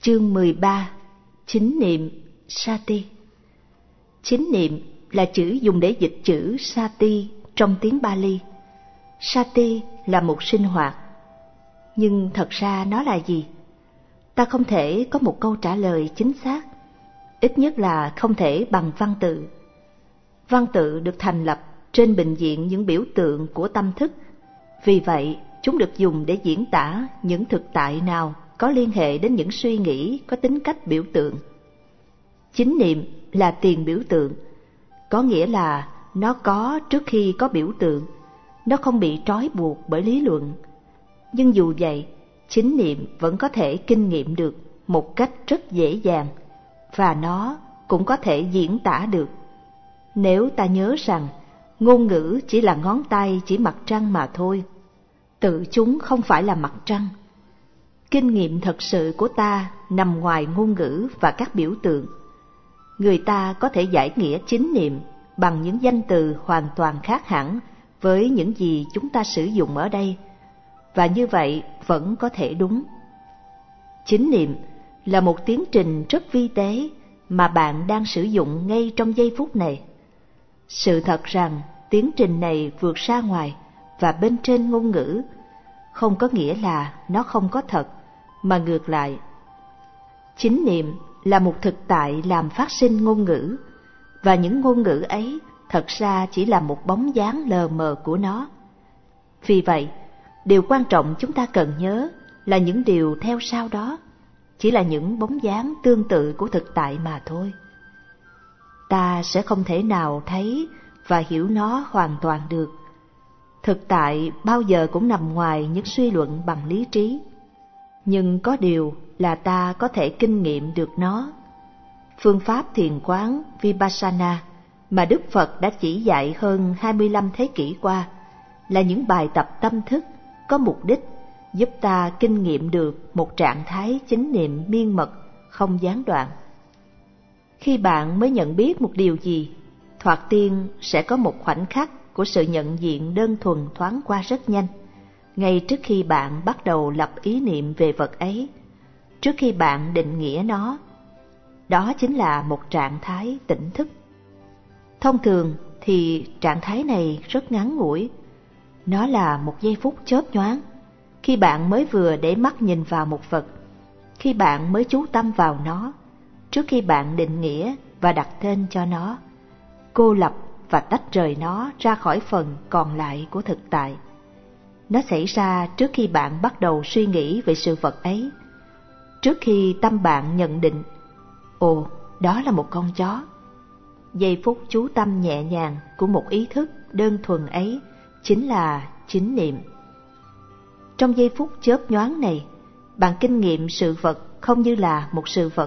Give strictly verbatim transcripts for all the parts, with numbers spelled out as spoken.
Chương mười ba. Chính niệm Sati. Chính niệm là chữ dùng để dịch chữ Sati trong tiếng Pali. Sati là một sinh hoạt. Nhưng thật ra nó là gì? Ta không thể có một câu trả lời chính xác, ít nhất là không thể bằng văn tự. Văn tự được thành lập trên bình diện những biểu tượng của tâm thức, vì vậy chúng được dùng để diễn tả những thực tại nào có liên hệ đến những suy nghĩ có tính cách biểu tượng. Chính niệm là tiền biểu tượng, có nghĩa là nó có trước khi có biểu tượng, nó không bị trói buộc bởi lý luận. Nhưng dù vậy, chính niệm vẫn có thể kinh nghiệm được một cách rất dễ dàng, và nó cũng có thể diễn tả được. Nếu ta nhớ rằng ngôn ngữ chỉ là ngón tay chỉ mặt trăng mà thôi, tự chúng không phải là mặt trăng. Kinh nghiệm thật sự của ta nằm ngoài ngôn ngữ và các biểu tượng. Người ta có thể giải nghĩa chính niệm bằng những danh từ hoàn toàn khác hẳn với những gì chúng ta sử dụng ở đây, và như vậy vẫn có thể đúng. Chính niệm là một tiến trình rất vi tế mà bạn đang sử dụng ngay trong giây phút này. Sự thật rằng tiến trình này vượt ra ngoài và bên trên ngôn ngữ, không có nghĩa là nó không có thật, mà ngược lại. Chính niệm là một thực tại làm phát sinh ngôn ngữ, và những ngôn ngữ ấy thật ra chỉ là một bóng dáng lờ mờ của nó. Vì vậy, điều quan trọng chúng ta cần nhớ là những điều theo sau đó chỉ là những bóng dáng tương tự của thực tại mà thôi. Ta sẽ không thể nào thấy và hiểu nó hoàn toàn được. Thực tại bao giờ cũng nằm ngoài những suy luận bằng lý trí. Nhưng có điều là ta có thể kinh nghiệm được nó. Phương pháp thiền quán Vipassana mà Đức Phật đã chỉ dạy hơn hai mươi lăm thế kỷ qua là những bài tập tâm thức có mục đích giúp ta kinh nghiệm được một trạng thái chính niệm miên mật, không gián đoạn. Khi bạn mới nhận biết một điều gì, thoạt tiên sẽ có một khoảnh khắc của sự nhận diện đơn thuần thoáng qua rất nhanh, ngay trước khi bạn bắt đầu lập ý niệm về vật ấy, trước khi bạn định nghĩa nó. Đó chính là một trạng thái tỉnh thức. Thông thường thì trạng thái này rất ngắn ngủi. Nó là một giây phút chớp nhoáng, khi bạn mới vừa để mắt nhìn vào một vật, khi bạn mới chú tâm vào nó, trước khi bạn định nghĩa và đặt tên cho nó, cô lập và tách rời nó ra khỏi phần còn lại của thực tại. Nó xảy ra trước khi bạn bắt đầu suy nghĩ về sự vật ấy, trước khi tâm bạn nhận định, ồ, đó là một con chó. Giây phút chú tâm nhẹ nhàng của một ý thức đơn thuần ấy chính là chính niệm. Trong giây phút chớp nhoáng này, bạn kinh nghiệm sự vật không như là một sự vật.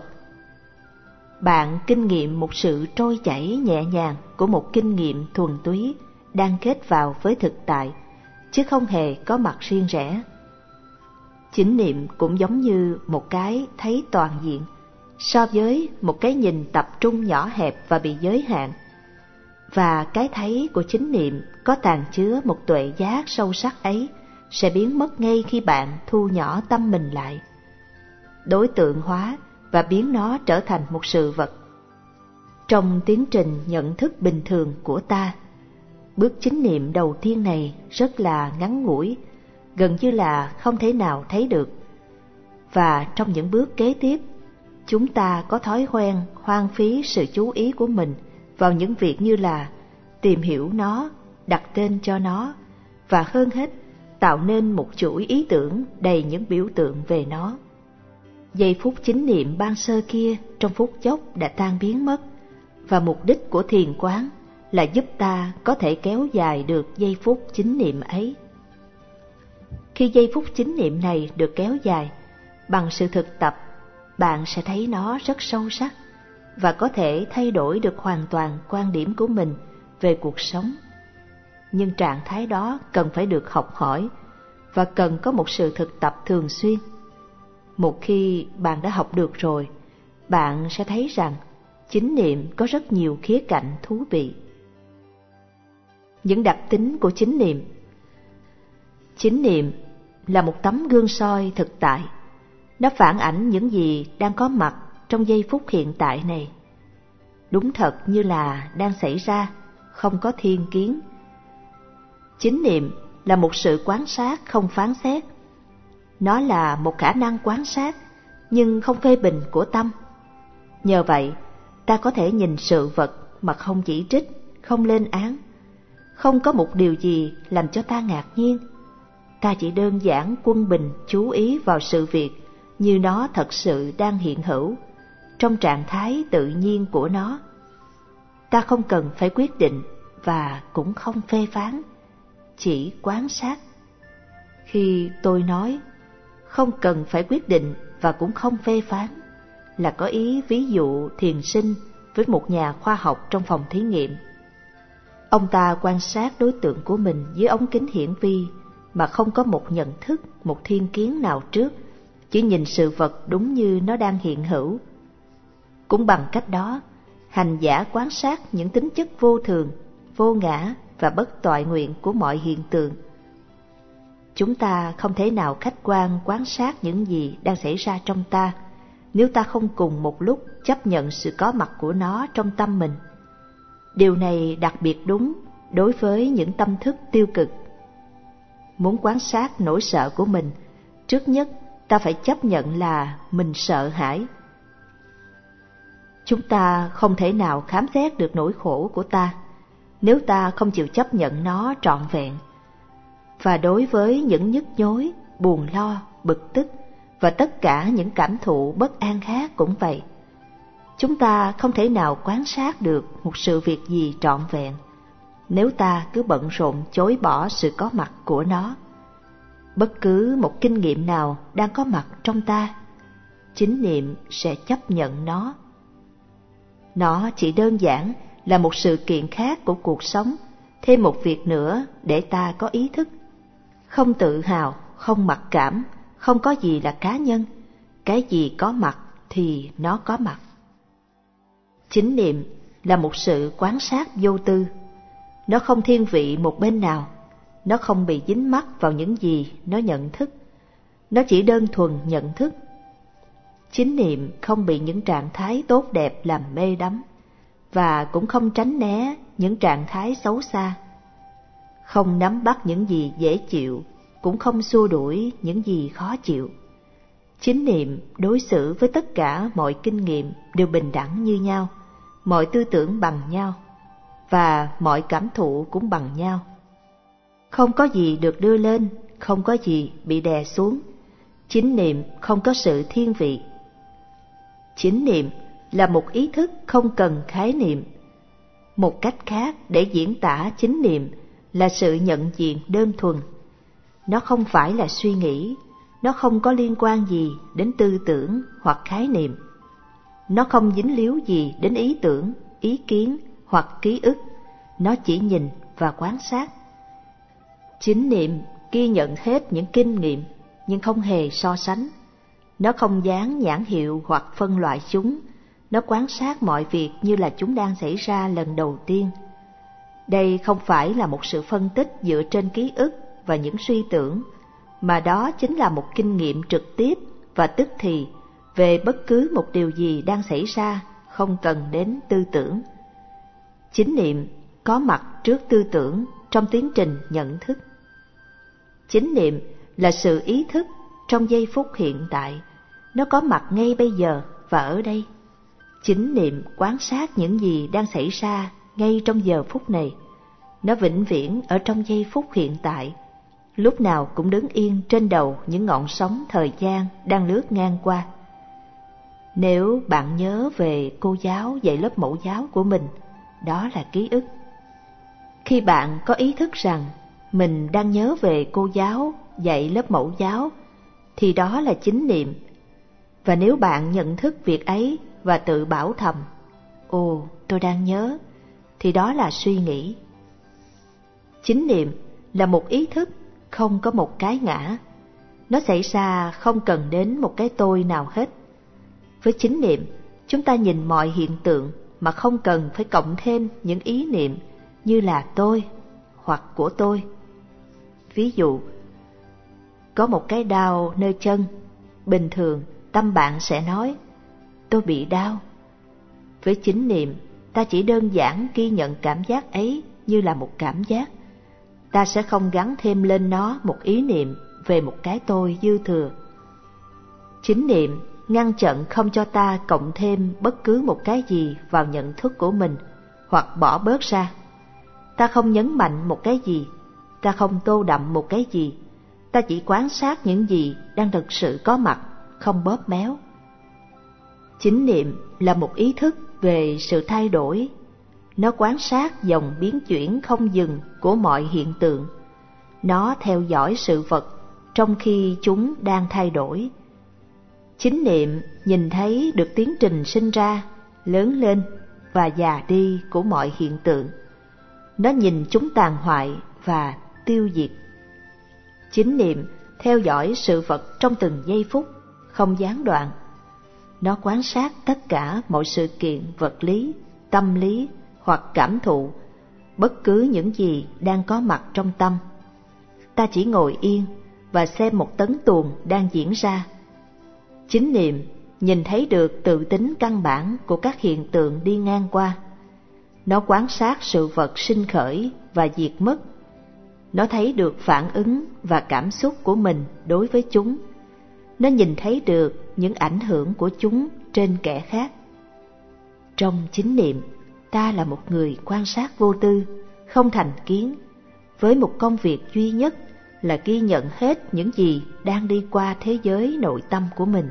Bạn kinh nghiệm một sự trôi chảy nhẹ nhàng của một kinh nghiệm thuần túy đang kết vào với thực tại, chứ không hề có mặt riêng rẽ. Chính niệm cũng giống như một cái thấy toàn diện so với một cái nhìn tập trung nhỏ hẹp và bị giới hạn. Và cái thấy của chính niệm có tàng chứa một tuệ giác sâu sắc ấy sẽ biến mất ngay khi bạn thu nhỏ tâm mình lại, đối tượng hóa và biến nó trở thành một sự vật. Trong tiến trình nhận thức bình thường của ta, bước chính niệm đầu tiên này rất là ngắn ngủi, gần như là không thể nào thấy được. Và trong những bước kế tiếp, chúng ta có thói quen hoang phí sự chú ý của mình vào những việc như là tìm hiểu nó, đặt tên cho nó, và hơn hết, tạo nên một chuỗi ý tưởng đầy những biểu tượng về nó. Giây phút chính niệm ban sơ kia trong phút chốc đã tan biến mất, và mục đích của thiền quán là giúp ta có thể kéo dài được giây phút chính niệm ấy. Khi giây phút chính niệm này được kéo dài, bằng sự thực tập, bạn sẽ thấy nó rất sâu sắc và có thể thay đổi được hoàn toàn quan điểm của mình về cuộc sống. Nhưng trạng thái đó cần phải được học hỏi và cần có một sự thực tập thường xuyên. Một khi bạn đã học được rồi, bạn sẽ thấy rằng chính niệm có rất nhiều khía cạnh thú vị. Những đặc tính của chính niệm. Chính niệm là một tấm gương soi thực tại. Nó phản ảnh những gì đang có mặt trong giây phút hiện tại này. Đúng thật như là đang xảy ra, không có thiên kiến. Chánh niệm là một sự quan sát không phán xét. Nó là một khả năng quan sát nhưng không phê bình của tâm. Nhờ vậy, ta có thể nhìn sự vật mà không chỉ trích, không lên án. Không có một điều gì làm cho ta ngạc nhiên. Ta chỉ đơn giản quân bình chú ý vào sự việc như nó thật sự đang hiện hữu, trong trạng thái tự nhiên của nó. Ta không cần phải quyết định và cũng không phê phán, chỉ quan sát. Khi tôi nói không cần phải quyết định và cũng không phê phán, là có ý ví dụ thiền sinh với một nhà khoa học trong phòng thí nghiệm. Ông ta quan sát đối tượng của mình dưới ống kính hiển vi mà không có một nhận thức, một thiên kiến nào trước, chỉ nhìn sự vật đúng như nó đang hiện hữu. Cũng bằng cách đó, hành giả quan sát những tính chất vô thường, vô ngã và bất toại nguyện của mọi hiện tượng. Chúng ta không thể nào khách quan quan sát những gì đang xảy ra trong ta nếu ta không cùng một lúc chấp nhận sự có mặt của nó trong tâm mình. Điều này đặc biệt đúng đối với những tâm thức tiêu cực. Muốn quan sát nỗi sợ của mình, trước nhất ta phải chấp nhận là mình sợ hãi. Chúng ta không thể nào khám xét được nỗi khổ của ta nếu ta không chịu chấp nhận nó trọn vẹn. Và đối với những nhức nhối, buồn lo, bực tức và tất cả những cảm thụ bất an khác cũng vậy. Chúng ta không thể nào quan sát được một sự việc gì trọn vẹn nếu ta cứ bận rộn chối bỏ sự có mặt của nó. Bất cứ một kinh nghiệm nào đang có mặt trong ta, chánh niệm sẽ chấp nhận nó. Nó chỉ đơn giản là một sự kiện khác của cuộc sống, thêm một việc nữa để ta có ý thức. Không tự hào, không mặc cảm, không có gì là cá nhân. Cái gì có mặt thì nó có mặt. Chánh niệm là một sự quan sát vô tư. Nó không thiên vị một bên nào. Nó không bị dính mắc vào những gì nó nhận thức. Nó chỉ đơn thuần nhận thức. Chánh niệm không bị những trạng thái tốt đẹp làm mê đắm, và cũng không tránh né những trạng thái xấu xa. Không nắm bắt những gì dễ chịu, cũng không xua đuổi những gì khó chịu. Chánh niệm đối xử với tất cả mọi kinh nghiệm đều bình đẳng như nhau, mọi tư tưởng bằng nhau, và mọi cảm thụ cũng bằng nhau. Không có gì được đưa lên, không có gì bị đè xuống. Chánh niệm không có sự thiên vị. Chánh niệm là một ý thức không cần khái niệm. Một cách khác để diễn tả chánh niệm là sự nhận diện đơn thuần. Nó không phải là suy nghĩ, nó không có liên quan gì đến tư tưởng hoặc khái niệm. Nó không dính líu gì đến ý tưởng, ý kiến hoặc ký ức, nó chỉ nhìn và quan sát. Chánh niệm ghi nhận hết những kinh nghiệm nhưng không hề so sánh. Nó không dán nhãn hiệu hoặc phân loại chúng, nó quan sát mọi việc như là chúng đang xảy ra lần đầu tiên. Đây không phải là một sự phân tích dựa trên ký ức và những suy tưởng, mà đó chính là một kinh nghiệm trực tiếp và tức thì về bất cứ một điều gì đang xảy ra, không cần đến tư tưởng. Chánh niệm có mặt trước tư tưởng trong tiến trình nhận thức. Chánh niệm là sự ý thức trong giây phút hiện tại, nó có mặt ngay bây giờ và ở đây. Chánh niệm quan sát những gì đang xảy ra ngay trong giờ phút này. Nó vĩnh viễn ở trong giây phút hiện tại, lúc nào cũng đứng yên trên đầu những ngọn sóng thời gian đang lướt ngang qua. Nếu bạn nhớ về cô giáo dạy lớp mẫu giáo của mình, đó là ký ức. Khi bạn có ý thức rằng mình đang nhớ về cô giáo dạy lớp mẫu giáo, thì đó là chánh niệm. Và nếu bạn nhận thức việc ấy và tự bảo thầm, ồ, tôi đang nhớ, thì đó là suy nghĩ. Chánh niệm là một ý thức, không có một cái ngã. Nó xảy ra không cần đến một cái tôi nào hết. Với chánh niệm, chúng ta nhìn mọi hiện tượng mà không cần phải cộng thêm những ý niệm như là tôi hoặc của tôi. Ví dụ, có một cái đau nơi chân, bình thường tâm bạn sẽ nói, tôi bị đau. Với chánh niệm, ta chỉ đơn giản ghi nhận cảm giác ấy như là một cảm giác. Ta sẽ không gắn thêm lên nó một ý niệm về một cái tôi dư thừa. Chánh niệm ngăn chặn không cho ta cộng thêm bất cứ một cái gì vào nhận thức của mình hoặc bỏ bớt ra. Ta không nhấn mạnh một cái gì, ta không tô đậm một cái gì, ta chỉ quan sát những gì đang thực sự có mặt, không bóp méo. Chánh niệm là một ý thức về sự thay đổi. Nó quan sát dòng biến chuyển không dừng của mọi hiện tượng. Nó theo dõi sự vật trong khi chúng đang thay đổi. Chánh niệm nhìn thấy được tiến trình sinh ra, lớn lên và già đi của mọi hiện tượng. Nó nhìn chúng tàn hoại và tiêu diệt. Chánh niệm theo dõi sự vật trong từng giây phút, không gián đoạn. Nó quan sát tất cả mọi sự kiện vật lý, tâm lý hoặc cảm thụ, bất cứ những gì đang có mặt trong tâm. Ta chỉ ngồi yên và xem một tấn tuồng đang diễn ra. Chánh niệm nhìn thấy được tự tính căn bản của các hiện tượng đi ngang qua. Nó quan sát sự vật sinh khởi và diệt mất. Nó thấy được phản ứng và cảm xúc của mình đối với chúng. Nó nhìn thấy được những ảnh hưởng của chúng trên kẻ khác. Trong chánh niệm, ta là một người quan sát vô tư, không thành kiến, với một công việc duy nhất là ghi nhận hết những gì đang đi qua thế giới nội tâm của mình.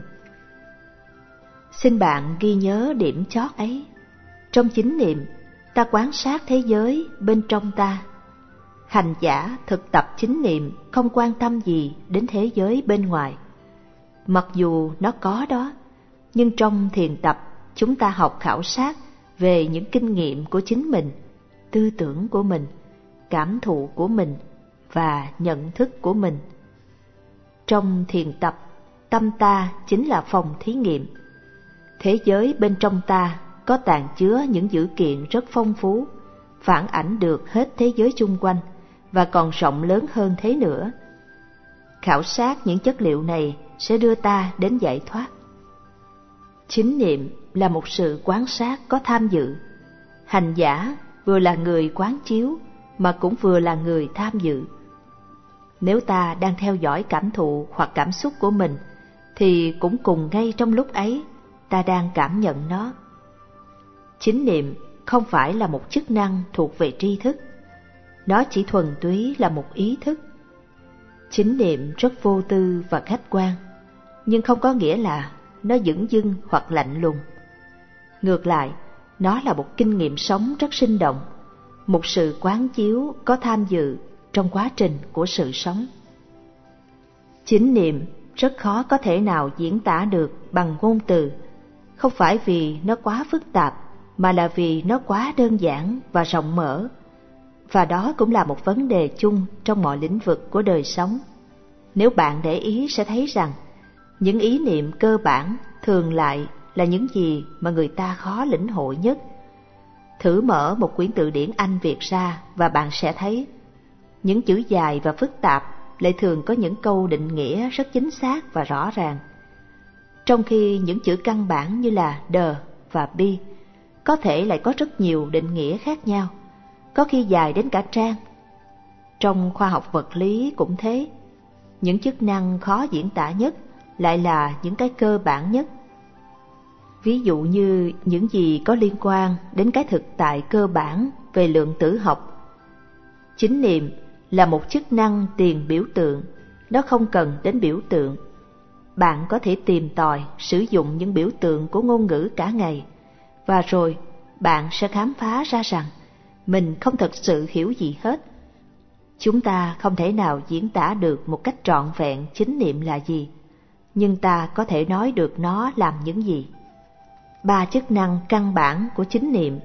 Xin bạn ghi nhớ điểm chót ấy. Trong chánh niệm, ta quan sát thế giới bên trong ta. Hành giả thực tập chánh niệm không quan tâm gì đến thế giới bên ngoài. Mặc dù nó có đó, nhưng trong thiền tập chúng ta học khảo sát về những kinh nghiệm của chính mình, tư tưởng của mình, cảm thụ của mình và nhận thức của mình. Trong thiền tập, tâm ta chính là phòng thí nghiệm. Thế giới bên trong ta có tàng chứa những dữ kiện rất phong phú, phản ảnh được hết thế giới chung quanh và còn rộng lớn hơn thế nữa. Khảo sát những chất liệu này sẽ đưa ta đến giải thoát. Chánh niệm là một sự quan sát có tham dự. Hành giả vừa là người quán chiếu mà cũng vừa là người tham dự. Nếu ta đang theo dõi cảm thụ hoặc cảm xúc của mình, thì cũng cùng ngay trong lúc ấy ta đang cảm nhận nó. Chánh niệm không phải là một chức năng thuộc về tri thức. Nó chỉ thuần túy là một ý thức. Chánh niệm rất vô tư và khách quan, nhưng không có nghĩa là nó dửng dưng hoặc lạnh lùng. Ngược lại, nó là một kinh nghiệm sống rất sinh động, một sự quán chiếu có tham dự trong quá trình của sự sống. Chánh niệm rất khó có thể nào diễn tả được bằng ngôn từ, không phải vì nó quá phức tạp, mà là vì nó quá đơn giản và rộng mở. Và đó cũng là một vấn đề chung trong mọi lĩnh vực của đời sống. Nếu bạn để ý sẽ thấy rằng, những ý niệm cơ bản thường lại là những gì mà người ta khó lĩnh hội nhất. Thử mở một quyển từ điển Anh Việt ra và bạn sẽ thấy, những chữ dài và phức tạp lại thường có những câu định nghĩa rất chính xác và rõ ràng. Trong khi những chữ căn bản như là the và be có thể lại có rất nhiều định nghĩa khác nhau, có khi dài đến cả trang. Trong khoa học vật lý cũng thế, những chức năng khó diễn tả nhất lại là những cái cơ bản nhất. Ví dụ như những gì có liên quan đến cái thực tại cơ bản về lượng tử học. Chánh niệm là một chức năng tiền biểu tượng, nó không cần đến biểu tượng. Bạn có thể tìm tòi sử dụng những biểu tượng của ngôn ngữ cả ngày, và rồi bạn sẽ khám phá ra rằng mình không thật sự hiểu gì hết. Chúng ta không thể nào diễn tả được một cách trọn vẹn chánh niệm là gì, nhưng ta có thể nói được nó làm những gì. Ba chức năng căn bản của chánh niệm.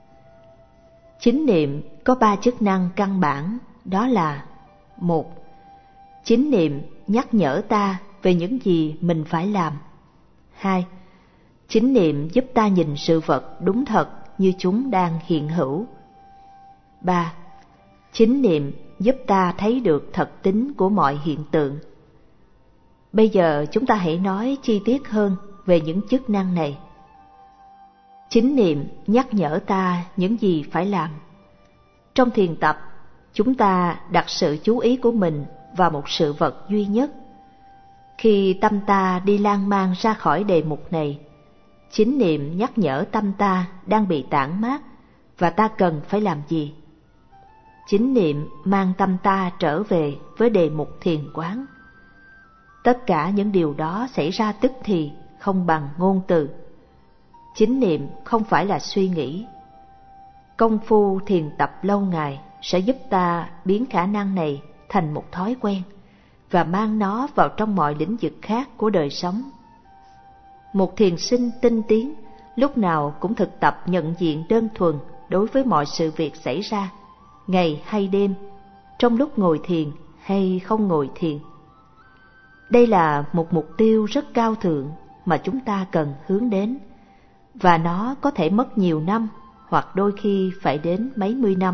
Chánh niệm có ba chức năng căn bản, đó là: một. Chánh niệm nhắc nhở ta về những gì mình phải làm. Hai. Chánh niệm giúp ta nhìn sự vật đúng thật như chúng đang hiện hữu. Ba. Chánh niệm giúp ta thấy được thật tính của mọi hiện tượng. Bây giờ chúng ta hãy nói chi tiết hơn về những chức năng này. Chánh niệm nhắc nhở ta những gì phải làm. Trong thiền tập, chúng ta đặt sự chú ý của mình vào một sự vật duy nhất. Khi tâm ta đi lan man ra khỏi đề mục này, chánh niệm nhắc nhở tâm ta đang bị tản mát và ta cần phải làm gì. Chánh niệm mang tâm ta trở về với đề mục thiền quán. Tất cả những điều đó xảy ra tức thì, không bằng ngôn từ. Chánh niệm không phải là suy nghĩ. Công phu thiền tập lâu ngày sẽ giúp ta biến khả năng này thành một thói quen và mang nó vào trong mọi lĩnh vực khác của đời sống. Một thiền sinh tinh tiến lúc nào cũng thực tập nhận diện đơn thuần đối với mọi sự việc xảy ra, ngày hay đêm, trong lúc ngồi thiền hay không ngồi thiền. Đây là một mục tiêu rất cao thượng mà chúng ta cần hướng đến, và nó có thể mất nhiều năm hoặc đôi khi phải đến mấy mươi năm.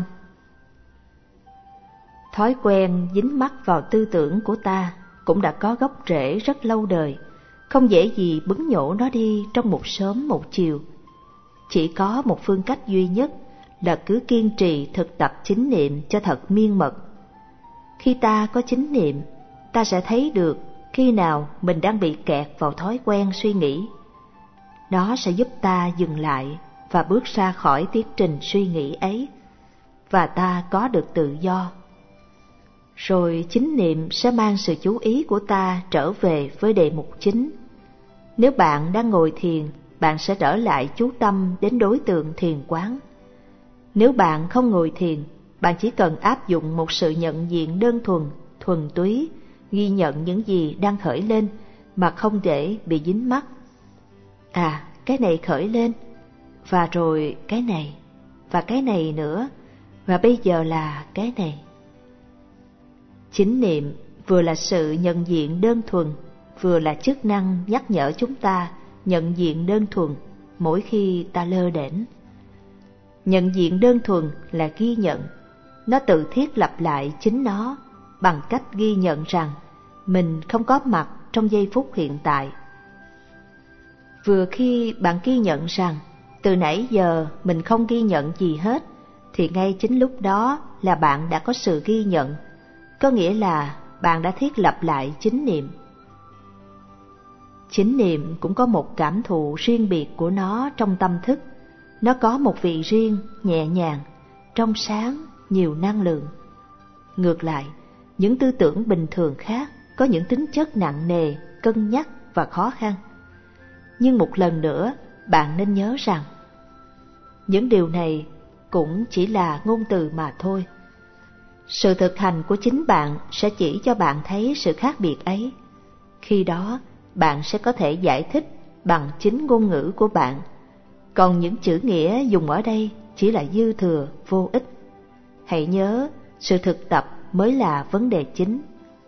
Thói quen dính mắc vào tư tưởng của ta cũng đã có gốc rễ rất lâu đời, không dễ gì bứng nhổ nó đi trong một sớm một chiều. Chỉ có một phương cách duy nhất là cứ kiên trì thực tập chánh niệm cho thật miên mật. Khi ta có chánh niệm, ta sẽ thấy được khi nào mình đang bị kẹt vào thói quen suy nghĩ. Nó sẽ giúp ta dừng lại và bước ra khỏi tiến trình suy nghĩ ấy, và ta có được tự do. Rồi chánh niệm sẽ mang sự chú ý của ta trở về với đề mục chính. Nếu bạn đang ngồi thiền, bạn sẽ trở lại chú tâm đến đối tượng thiền quán. Nếu bạn không ngồi thiền, bạn chỉ cần áp dụng một sự nhận diện đơn thuần, thuần túy, ghi nhận những gì đang khởi lên mà không để bị dính mắc. À, cái này khởi lên, và rồi cái này, và cái này nữa, và bây giờ là cái này. Chánh niệm vừa là sự nhận diện đơn thuần, vừa là chức năng nhắc nhở chúng ta nhận diện đơn thuần mỗi khi ta lơ đễnh. Nhận diện đơn thuần là ghi nhận, nó tự thiết lập lại chính nó bằng cách ghi nhận rằng mình không có mặt trong giây phút hiện tại. Vừa khi bạn ghi nhận rằng từ nãy giờ mình không ghi nhận gì hết, thì ngay chính lúc đó là bạn đã có sự ghi nhận, có nghĩa là bạn đã thiết lập lại chánh niệm. Chánh niệm cũng có một cảm thụ riêng biệt của nó trong tâm thức. Nó có một vị riêng, nhẹ nhàng, trong sáng, nhiều năng lượng. Ngược lại, những tư tưởng bình thường khác có những tính chất nặng nề, cân nhắc và khó khăn. Nhưng một lần nữa, bạn nên nhớ rằng những điều này cũng chỉ là ngôn từ mà thôi. Sự thực hành của chính bạn sẽ chỉ cho bạn thấy sự khác biệt ấy. Khi đó, bạn sẽ có thể giải thích bằng chính ngôn ngữ của bạn. Còn những chữ nghĩa dùng ở đây chỉ là dư thừa, vô ích. Hãy nhớ, sự thực tập mới là vấn đề chính.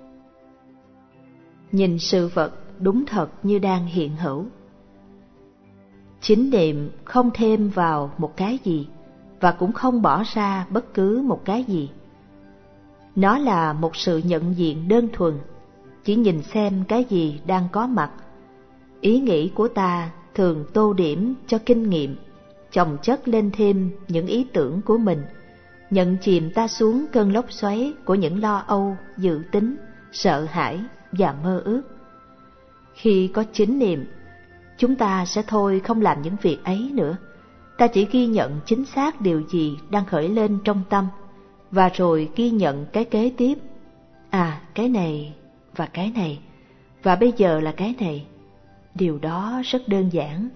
Nhìn sự vật đúng thật như đang hiện hữu. Chánh niệm không thêm vào một cái gì và cũng không bỏ ra bất cứ một cái gì. Nó là một sự nhận diện đơn thuần, chỉ nhìn xem cái gì đang có mặt. Ý nghĩ của ta thường tô điểm cho kinh nghiệm, chồng chất lên thêm những ý tưởng của mình, nhận chìm ta xuống cơn lốc xoáy của những lo âu, dự tính, sợ hãi và mơ ước. Khi có chánh niệm, chúng ta sẽ thôi không làm những việc ấy nữa. Ta chỉ ghi nhận chính xác điều gì đang khởi lên trong tâm, và rồi ghi nhận cái kế tiếp. À, cái này và cái này, và bây giờ là cái này. Điều đó rất đơn giản.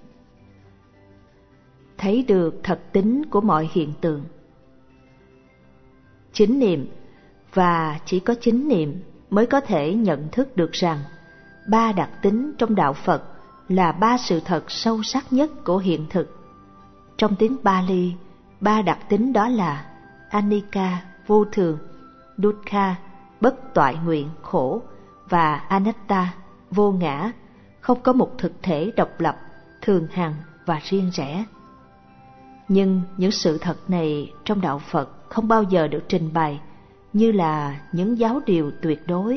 Thấy được thật tính của mọi hiện tượng. Chánh niệm, và chỉ có chánh niệm mới có thể nhận thức được rằng ba đặc tính trong đạo Phật là ba sự thật sâu sắc nhất của hiện thực. Trong tiếng Pali, ba đặc tính đó là Anicca, vô thường, Dukkha, bất toại nguyện, khổ, và Anatta, vô ngã, không có một thực thể độc lập, thường hằng và riêng rẽ. Nhưng những sự thật này trong đạo Phật không bao giờ được trình bày như là những giáo điều tuyệt đối,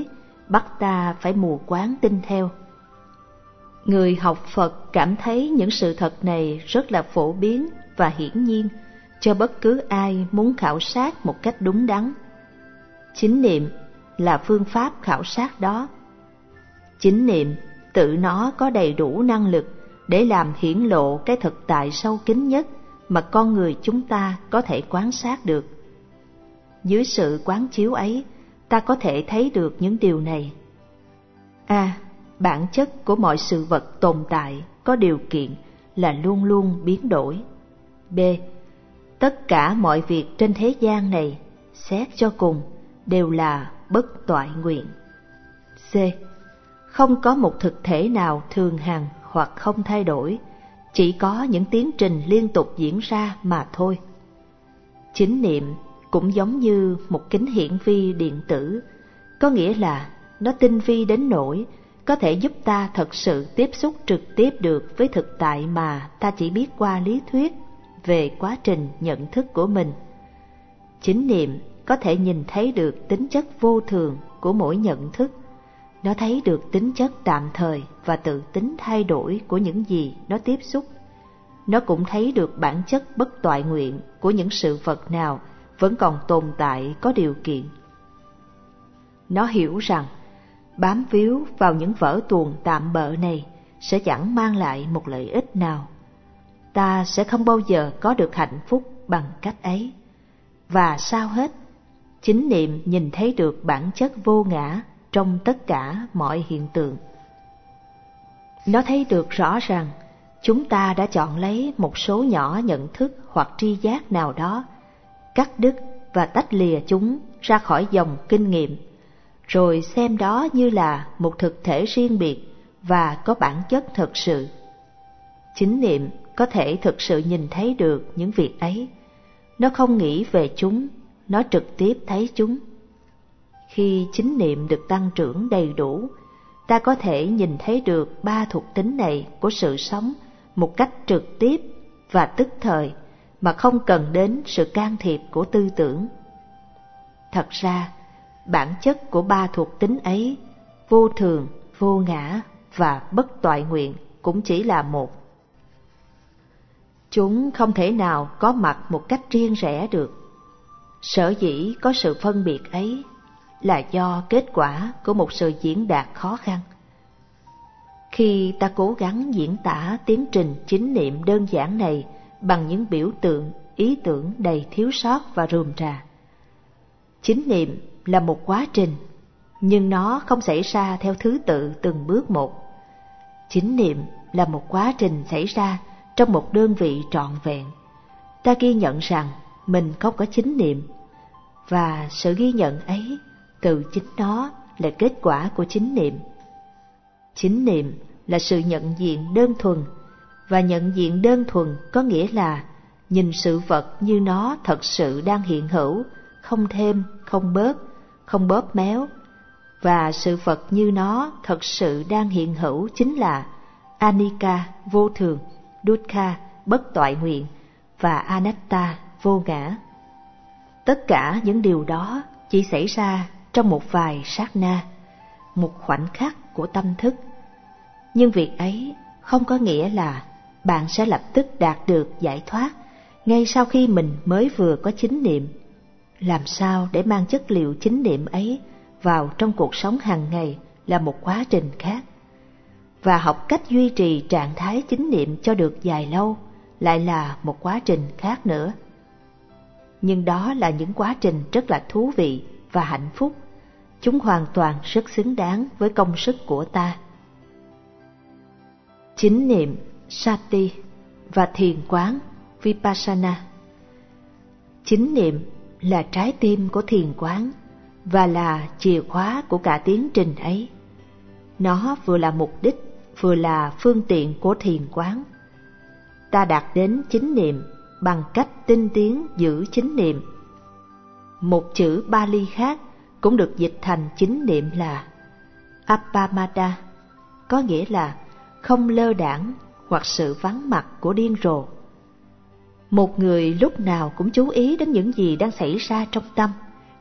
bắt ta phải mù quáng tin theo. Người học Phật cảm thấy những sự thật này rất là phổ biến và hiển nhiên cho bất cứ ai muốn khảo sát một cách đúng đắn. Chánh niệm là phương pháp khảo sát đó. Chánh niệm tự nó có đầy đủ năng lực để làm hiển lộ cái thực tại sâu kín nhất mà con người chúng ta có thể quan sát được. Dưới sự quán chiếu ấy, ta có thể thấy được những điều này. A. Bản chất của mọi sự vật tồn tại có điều kiện là luôn luôn biến đổi. B. Tất cả mọi việc trên thế gian này, xét cho cùng, đều là bất toại nguyện. C. Không có một thực thể nào thường hằng hoặc không thay đổi, chỉ có những tiến trình liên tục diễn ra mà thôi. Chánh niệm cũng giống như một kính hiển vi điện tử, có nghĩa là nó tinh vi đến nỗi có thể giúp ta thật sự tiếp xúc trực tiếp được với thực tại mà ta chỉ biết qua lý thuyết về quá trình nhận thức của mình. Chánh niệm có thể nhìn thấy được tính chất vô thường của mỗi nhận thức. Nó thấy được tính chất tạm thời và tự tính thay đổi của những gì nó tiếp xúc. Nó cũng thấy được bản chất bất toại nguyện của những sự vật nào vẫn còn tồn tại có điều kiện. Nó hiểu rằng bám víu vào những vở tuồng tạm bợ này sẽ chẳng mang lại một lợi ích nào. Ta sẽ không bao giờ có được hạnh phúc bằng cách ấy. Và sao hết, chánh niệm nhìn thấy được bản chất vô ngã trong tất cả mọi hiện tượng. Nó thấy được rõ rằng chúng ta đã chọn lấy một số nhỏ nhận thức hoặc tri giác nào đó, cắt đứt và tách lìa chúng ra khỏi dòng kinh nghiệm, rồi xem đó như là một thực thể riêng biệt và có bản chất thực sự. Chánh niệm có thể thực sự nhìn thấy được những việc ấy. Nó không nghĩ về chúng, nó trực tiếp thấy chúng. Khi chánh niệm được tăng trưởng đầy đủ, ta có thể nhìn thấy được ba thuộc tính này của sự sống một cách trực tiếp và tức thời mà không cần đến sự can thiệp của tư tưởng. Thật ra, bản chất của ba thuộc tính ấy, vô thường, vô ngã và bất toại nguyện, cũng chỉ là một. Chúng không thể nào có mặt một cách riêng rẽ được. Sở dĩ có sự phân biệt ấy là do kết quả của một sự diễn đạt khó khăn. Khi ta cố gắng diễn tả tiến trình chánh niệm đơn giản này bằng những biểu tượng, ý tưởng đầy thiếu sót và rườm rà. Chánh niệm là một quá trình, nhưng nó không xảy ra theo thứ tự từng bước một. Chánh niệm là một quá trình xảy ra trong một đơn vị trọn vẹn. Ta ghi nhận rằng mình không có chánh niệm, và sự ghi nhận ấy từ chính nó là kết quả của chánh niệm. Chánh niệm là sự nhận diện đơn thuần, và nhận diện đơn thuần có nghĩa là nhìn sự vật như nó thật sự đang hiện hữu, không thêm, không bớt, không bóp méo. Và sự vật như nó thật sự đang hiện hữu chính là Anicca, vô thường, Dukkha, bất toại nguyện, và Anatta, vô ngã. Tất cả những điều đó chỉ xảy ra trong một vài sát na, một khoảnh khắc của tâm thức. Nhưng việc ấy không có nghĩa là bạn sẽ lập tức đạt được giải thoát ngay sau khi mình mới vừa có chánh niệm. Làm sao để mang chất liệu chánh niệm ấy vào trong cuộc sống hàng ngày là một quá trình khác. Và học cách duy trì trạng thái chánh niệm cho được dài lâu lại là một quá trình khác nữa. Nhưng đó là những quá trình rất là thú vị và hạnh phúc. Chúng hoàn toàn rất xứng đáng với công sức của ta. Chánh niệm, Sati và thiền quán, Vipassana. Chánh niệm là trái tim của thiền quán và là chìa khóa của cả tiến trình ấy. Nó vừa là mục đích, vừa là phương tiện của thiền quán. Ta đạt đến chánh niệm bằng cách tinh tiến giữ chánh niệm. Một chữ Pali khác cũng được dịch thành chánh niệm là Appamada, có nghĩa là không lơ đãng hoặc sự vắng mặt của điên rồ. Một người lúc nào cũng chú ý đến những gì đang xảy ra trong tâm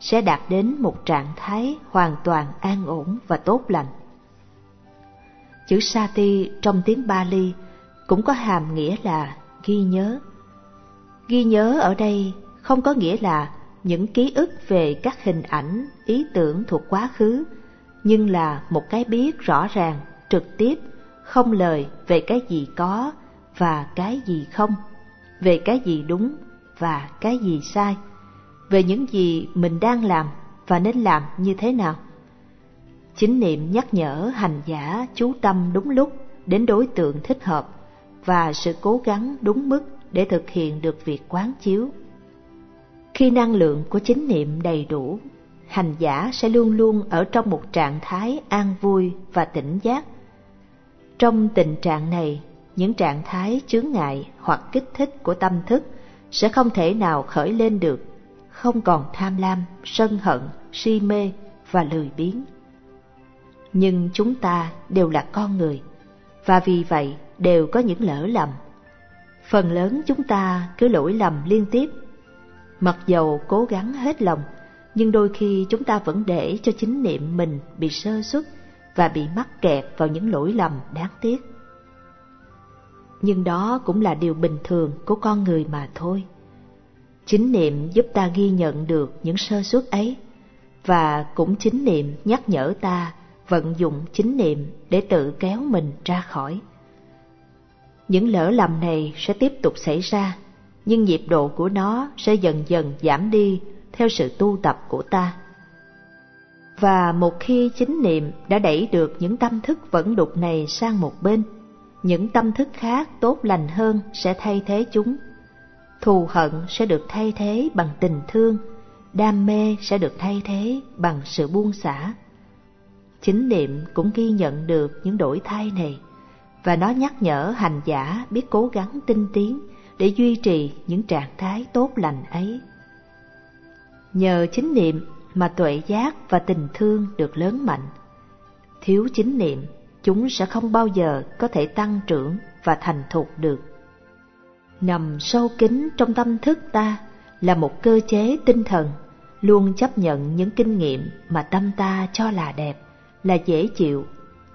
sẽ đạt đến một trạng thái hoàn toàn an ổn và tốt lành. Chữ Sati trong tiếng Pali cũng có hàm nghĩa là ghi nhớ. Ghi nhớ ở đây không có nghĩa là những ký ức về các hình ảnh, ý tưởng thuộc quá khứ, nhưng là một cái biết rõ ràng, trực tiếp, không lời về cái gì có và cái gì không, về cái gì đúng và cái gì sai, về những gì mình đang làm và nên làm như thế nào. Chánh niệm nhắc nhở hành giả chú tâm đúng lúc đến đối tượng thích hợp và sự cố gắng đúng mức để thực hiện được việc quán chiếu. Khi năng lượng của chánh niệm đầy đủ, hành giả sẽ luôn luôn ở trong một trạng thái an vui và tỉnh giác. Trong tình trạng này, những trạng thái chướng ngại hoặc kích thích của tâm thức sẽ không thể nào khởi lên được, không còn tham lam, sân hận, si mê và lười biếng. Nhưng chúng ta đều là con người, và vì vậy đều có những lỡ lầm. Phần lớn chúng ta cứ lỗi lầm liên tiếp. Mặc dầu cố gắng hết lòng, nhưng đôi khi chúng ta vẫn để cho chánh niệm mình bị sơ suất và bị mắc kẹt vào những lỗi lầm đáng tiếc. Nhưng đó cũng là điều bình thường của con người mà thôi. Chánh niệm giúp ta ghi nhận được những sơ suất ấy, và cũng chánh niệm nhắc nhở ta vận dụng chánh niệm để tự kéo mình ra khỏi. Những lỡ lầm này sẽ tiếp tục xảy ra, nhưng nhịp độ của nó sẽ dần dần giảm đi theo sự tu tập của ta. Và một khi chánh niệm đã đẩy được những tâm thức vẫn đục này sang một bên, những tâm thức khác tốt lành hơn sẽ thay thế chúng. Thù hận sẽ được thay thế bằng tình thương, đam mê sẽ được thay thế bằng sự buông xả. Chánh niệm cũng ghi nhận được những đổi thay này, và nó nhắc nhở hành giả biết cố gắng tinh tiến để duy trì những trạng thái tốt lành ấy. Nhờ chánh niệm mà tuệ giác và tình thương được lớn mạnh. Thiếu chánh niệm, chúng sẽ không bao giờ có thể tăng trưởng và thành thục được. Nằm sâu kín trong tâm thức ta là một cơ chế tinh thần luôn chấp nhận những kinh nghiệm mà tâm ta cho là đẹp, là dễ chịu,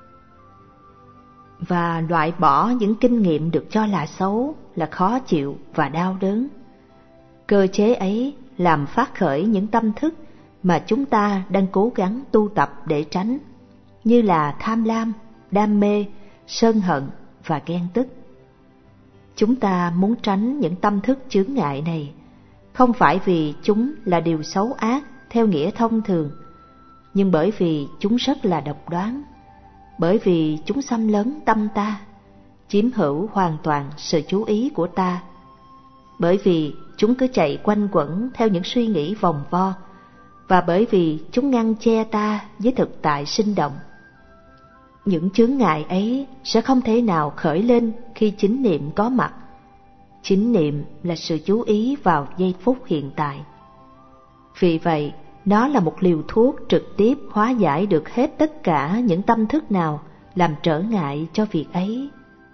và loại bỏ những kinh nghiệm được cho là xấu, là khó chịu và đau đớn. Cơ chế ấy làm phát khởi những tâm thức mà chúng ta đang cố gắng tu tập để tránh, như là tham lam, đam mê, sân hận và ghen tức. Chúng ta muốn tránh những tâm thức chướng ngại này, không phải vì chúng là điều xấu ác theo nghĩa thông thường, nhưng bởi vì chúng rất là độc đoán, bởi vì chúng xâm lấn tâm ta, chiếm hữu hoàn toàn sự chú ý của ta, bởi vì chúng cứ chạy quanh quẩn theo những suy nghĩ vòng vo, và bởi vì chúng ngăn che ta với thực tại sinh động. Những chướng ngại ấy sẽ không thể nào khởi lên khi chánh niệm có mặt. Chánh niệm là sự chú ý vào giây phút hiện tại. Vì vậy, nó là một liều thuốc trực tiếp hóa giải được hết tất cả những tâm thức nào làm trở ngại cho việc ấy.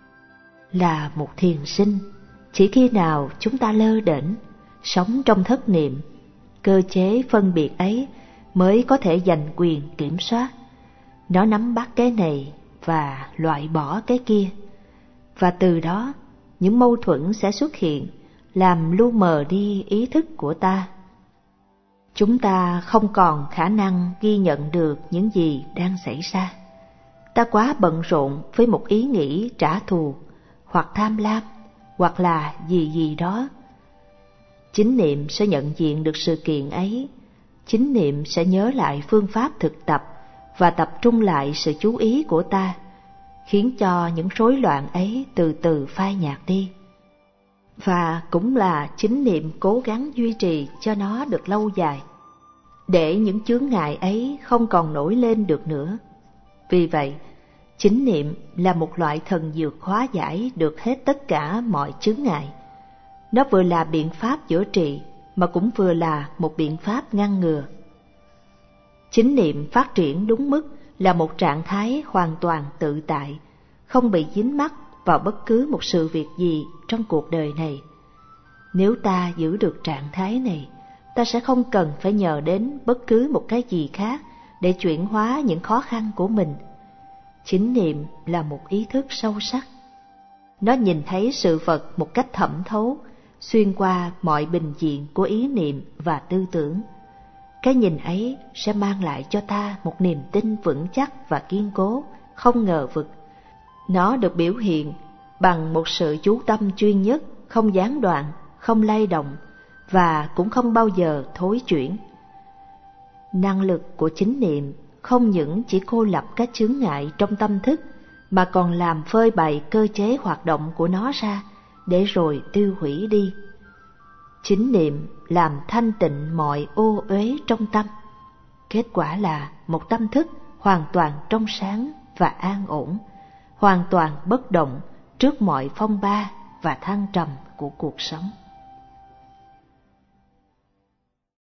Là một thiền sinh, chỉ khi nào chúng ta lơ đễnh, sống trong thất niệm, cơ chế phân biệt ấy mới có thể giành quyền kiểm soát. Nó nắm bắt cái này và loại bỏ cái kia, và từ đó những mâu thuẫn sẽ xuất hiện, làm lu mờ đi ý thức của ta. Chúng ta không còn khả năng ghi nhận được những gì đang xảy ra. Ta quá bận rộn với một ý nghĩ trả thù, hoặc tham lam, hoặc là gì gì đó. Chánh niệm sẽ nhận diện được sự kiện ấy. Chánh niệm sẽ nhớ lại phương pháp thực tập và tập trung lại sự chú ý của ta, khiến cho những rối loạn ấy từ từ phai nhạt đi. Và cũng là chánh niệm cố gắng duy trì cho nó được lâu dài, để những chướng ngại ấy không còn nổi lên được nữa. Vì vậy, chánh niệm là một loại thần dược hóa giải được hết tất cả mọi chướng ngại. Nó vừa là biện pháp chữa trị, mà cũng vừa là một biện pháp ngăn ngừa. Chánh niệm phát triển đúng mức là một trạng thái hoàn toàn tự tại, không bị dính mắc vào bất cứ một sự việc gì trong cuộc đời này. Nếu ta giữ được trạng thái này, ta sẽ không cần phải nhờ đến bất cứ một cái gì khác để chuyển hóa những khó khăn của mình. Chánh niệm là một ý thức sâu sắc. Nó nhìn thấy sự vật một cách thẩm thấu, xuyên qua mọi bình diện của ý niệm và tư tưởng. Cái nhìn ấy sẽ mang lại cho ta một niềm tin vững chắc và kiên cố, không ngờ vực. Nó được biểu hiện bằng một sự chú tâm chuyên nhất, không gián đoạn, không lay động và cũng không bao giờ thối chuyển. Năng lực của chánh niệm không những chỉ cô lập các chướng ngại trong tâm thức, mà còn làm phơi bày cơ chế hoạt động của nó ra, để rồi tiêu hủy đi. Chánh niệm làm thanh tịnh mọi ô uế trong tâm. Kết quả là một tâm thức hoàn toàn trong sáng và an ổn, hoàn toàn bất động trước mọi phong ba và thăng trầm của cuộc sống.